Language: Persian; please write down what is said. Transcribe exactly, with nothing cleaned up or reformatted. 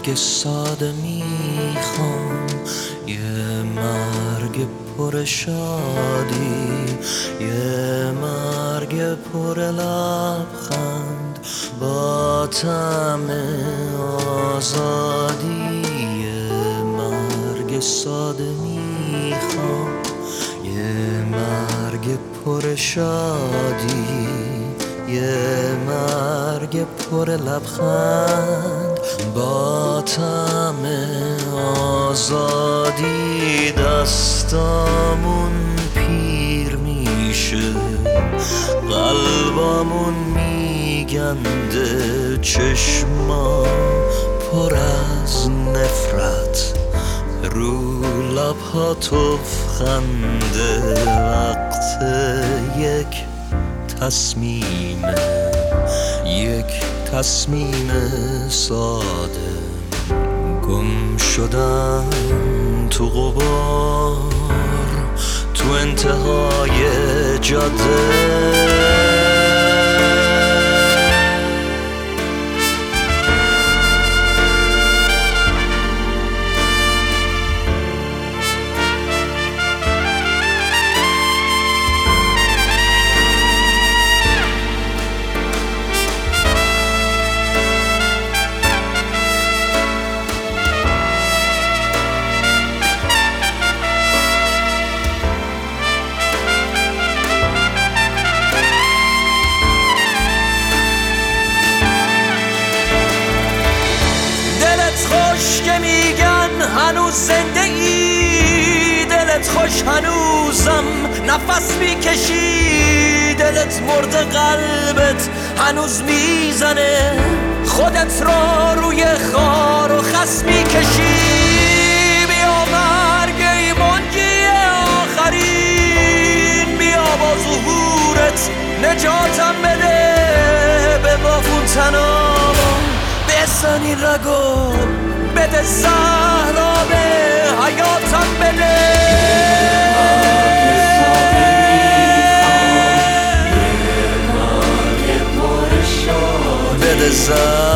مرگ ساده میخوام، یه مرگ پر شادی، یه مرگ پر لبخند با طعم آزادی. یه مرگ ساده میخوام، یه مرگ پر شادی، یه مرگ پر لبخند با طعم آزادی. دستامون پیر میشه، قلبامون میگنده، چشما پر از نفرت، رو لبها تفخنده. وقت یک تصمیمه، یک تصمیم ساده، گم شدن تو غبار، تو انتهای جاده. که میگن هنوز زنده ای، دلت خوش هنوزم نفس میکشی، دلت مرده قلبت هنوز میزنه، خودت را روی خار و خس میکشی. بیا مرگ ای منجی آخرین، بیا با ظهورت نجاتم بده، به بافون تنام بزنی رگو، بده زهرا به حیاتم بده. بده زهرا